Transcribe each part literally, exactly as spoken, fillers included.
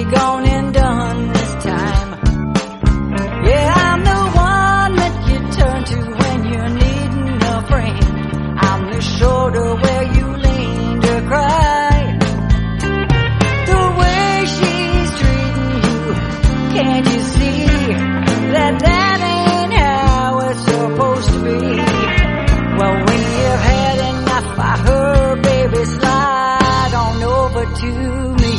gone and done this time. Yeah, I'm the one that you turn to when you're needing a friend. I'm the shoulder where you lean to cry. The way she's treating you, can't you see that that ain't how it's supposed to be? Well, when you've had enough of her, baby, slide on over to me.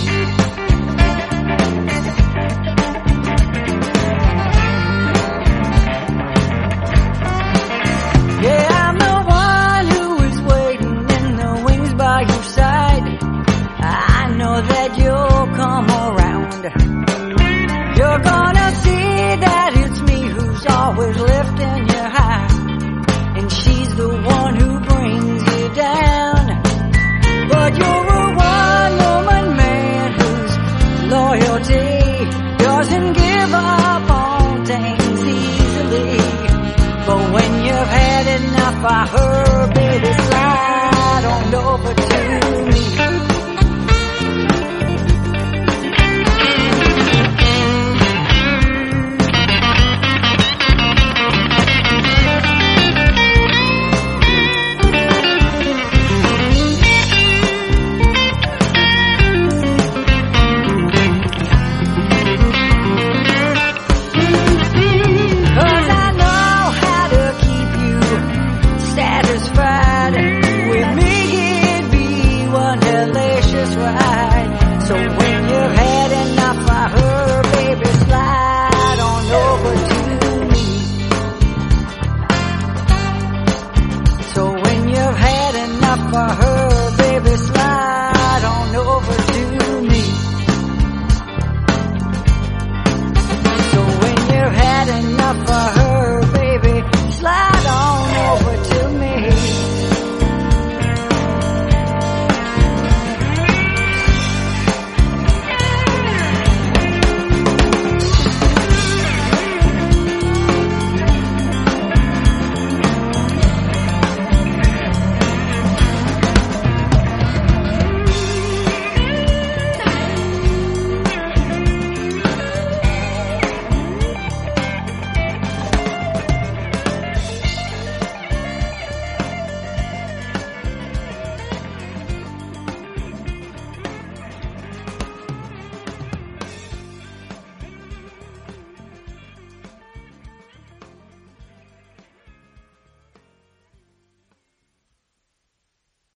Yeah, I'm the one who is waiting in the wings by your side. I know that you'll come around. You're gonna see that it's me who's always lifting you high, and she's the one who brings you down. But you're a one-woman man whose loyalty doesn't give up on things easily. But when you've had enough of her, baby, slide on over to me. So when you've had enough of her, baby,